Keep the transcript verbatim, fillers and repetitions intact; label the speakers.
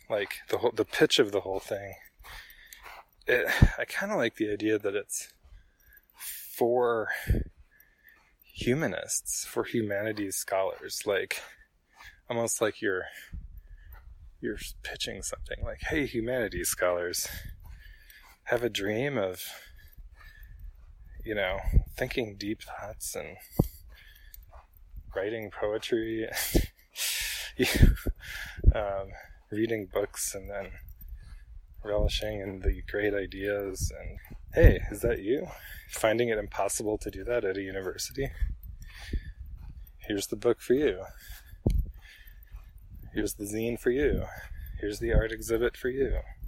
Speaker 1: like the whole, the pitch of the whole thing, it, I kind of like the idea that it's for humanists, for humanities scholars, like almost like you're you're pitching something like, hey, humanities scholars, have a dream of, you know, thinking deep thoughts and writing poetry, um, reading books, and then relishing in the great ideas. And hey, is that you? Finding it impossible to do that at a university? Here's the book for you. Here's the zine for you. Here's the art exhibit for you.